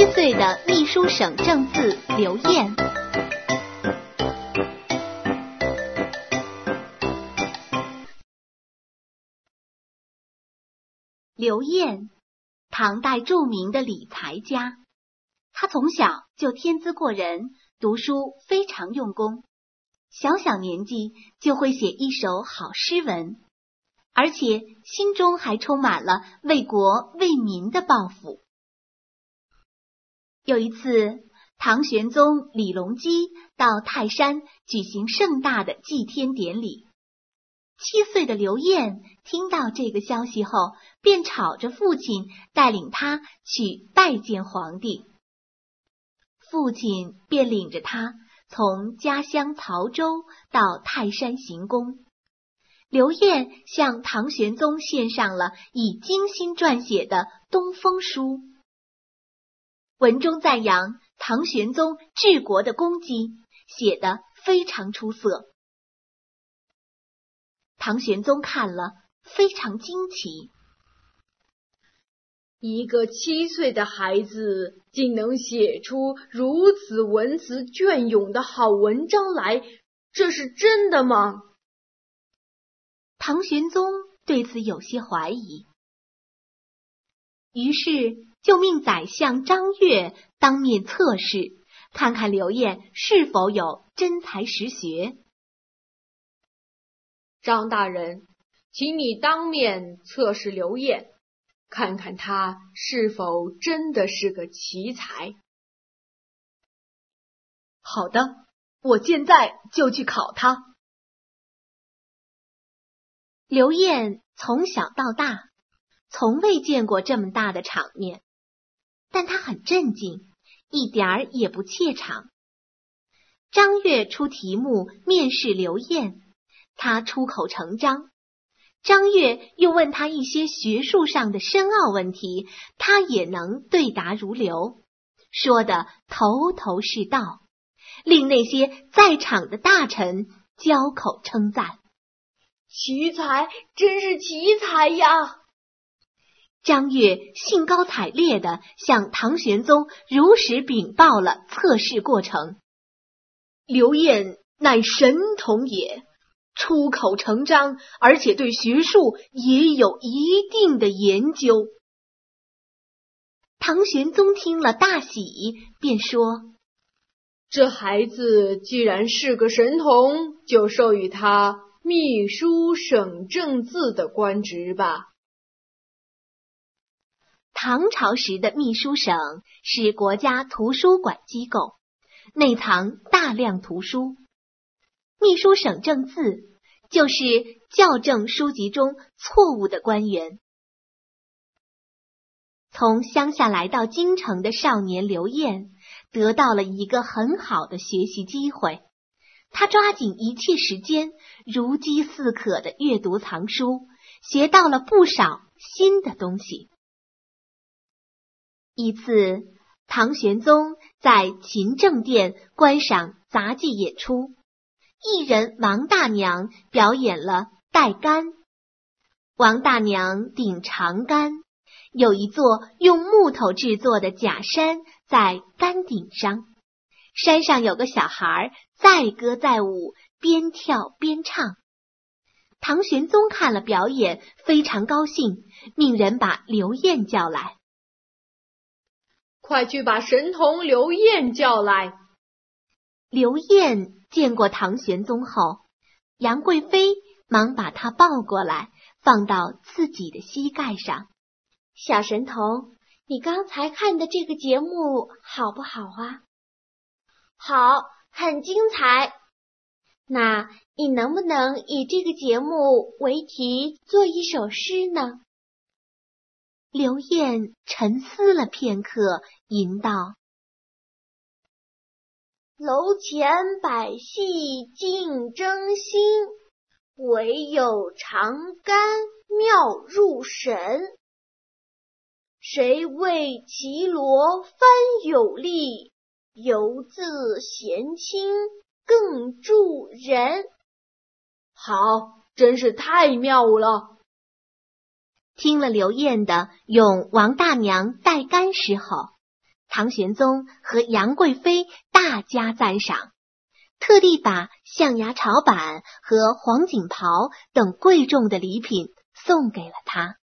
7岁的秘书省正字刘晏。刘晏，唐代著名的理财家，他从小就天资过人，读书非常用功，小小年纪就会写一首好诗文，而且心中还充满了为国为民的抱负。有一次，唐玄宗李隆基到泰山举行盛大的祭天典礼。7岁的刘晏听到这个消息后，便吵着父亲带领他去拜见皇帝。父亲便领着他从家乡曹州到泰山行宫。刘晏向唐玄宗献上了以精心撰写的东风书，文中赞扬唐玄宗治国的功绩，写得非常出色。唐玄宗看了非常惊奇， 一个7岁的孩子竟能写出如此文辞隽永的好文章来，这是真的吗？ 唐玄宗对此有些怀疑，于是就命宰相张悦当面测试，看看刘晏是否有真才实学。 张大人，请你当面测试刘晏，看看他是否真的是个奇才。 好的，我现在就去考他。 刘晏从小到大从未见过这么大的场面，但他很镇静，一点儿也不怯场。张悦出题目面试刘晏，他出口成章。张悦又问他一些学术上的深奥问题，他也能对答如流，说得头头是道，令那些在场的大臣交口称赞。 奇才，真是奇才呀！ 张悦兴高采烈地向唐玄宗如实禀报了测试过程。 刘晏乃神童也，出口成章，而且对学术也有一定的研究。 唐玄宗听了大喜，便说： 这孩子既然是个神童，就授予他秘书省正字的官职吧。 唐朝时的秘书省是国家图书馆机构，内藏大量图书。秘书省正字就是校正书籍中错误的官员。从乡下来到京城的少年刘晏得到了一个很好的学习机会，他抓紧一切时间，如饥似渴地阅读藏书，学到了不少新的东西。一次，唐玄宗在勤政殿观赏杂技演出，艺人王大娘表演了带杆。王大娘顶长杆，有一座用木头制作的假山在杆顶上，山上有个小孩载歌载舞，边跳边唱。唐玄宗看了表演，非常高兴，命人把刘晏叫来。 快去把神童刘晏叫来。 刘晏见过唐玄宗后，杨贵妃忙把他抱过来，放到自己的膝盖上。 小神童，你刚才看的这个节目好不好啊？好，很精彩。那你能不能以这个节目为题做一首诗呢？ 刘晏沉思了片刻，吟道： 楼前百戏竞争新，唯有长杆妙入神。谁为绮罗翻有力，犹自贤卿更助人。 好，真是太妙了。 听了刘晏的咏王大娘带杆诗后， 唐玄宗和杨贵妃大加赞赏，特地把象牙朝板和黄锦袍等贵重的礼品送给了他。